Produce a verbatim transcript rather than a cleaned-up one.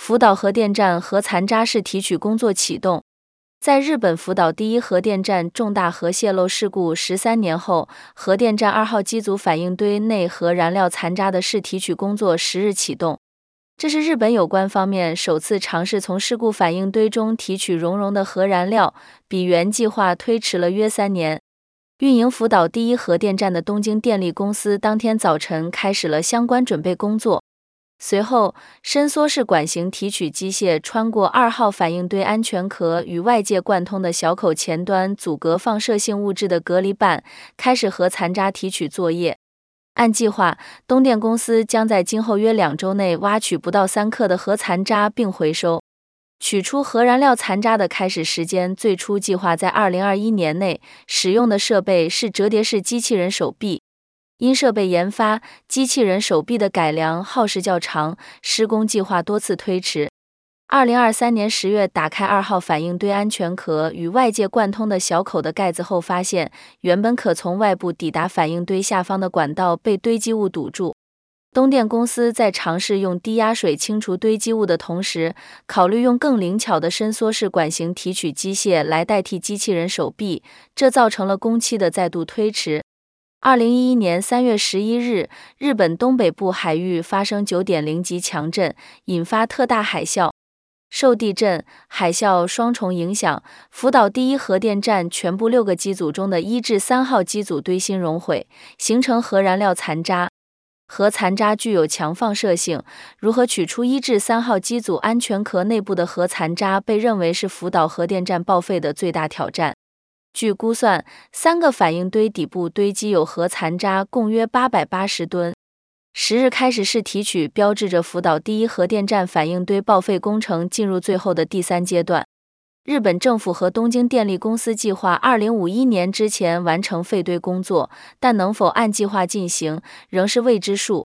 福岛核电站核残渣式提取工作启动。在日本福岛第一核电站重大核泄漏事故十三年后，核电站二号机组反应堆内核燃料残渣的试提取工作十日启动。这是日本有关方面首次尝试从事故反应堆中提取熔融的核燃料，比原计划推迟了约三年。运营福岛第一核电站的东京电力公司当天早晨开始了相关准备工作。随后，伸缩式管型提取机械穿过二号反应堆安全壳与外界贯通的小口前端阻隔放射性物质的隔离板，开始核残渣提取作业。按计划，东电公司将在今后约两周内挖取不到三克的核残渣并回收。取出核燃料残渣的开始时间最初计划在二零二一年内，使用的设备是折叠式机器人手臂。因设备研发、机器人手臂的改良耗时较长，施工计划多次推迟。二零二三年十月打开二号反应堆安全壳与外界贯通的小口的盖子后，发现原本可从外部抵达反应堆下方的管道被堆积物堵住。东电公司在尝试用低压水清除堆积物的同时，考虑用更灵巧的伸缩式管型提取机械来代替机器人手臂，这造成了工期的再度推迟。二零一一年三月十一日，日本东北部海域发生 九点零 级强震，引发特大海啸。受地震、海啸双重影响，福岛第一核电站全部六个机组中的一至三号机组堆芯熔毁，形成核燃料残渣。核残渣具有强放射性，如何取出一至三号机组安全壳内部的核残渣，被认为是福岛核电站报废的最大挑战。据估算，三个反应堆底部堆积有核残渣共约八百八十吨。十日开始试提取，标志着福岛第一核电站反应堆报废工程进入最后的第三阶段。日本政府和东京电力公司计划二零五一年之前完成废堆工作，但能否按计划进行，仍是未知数。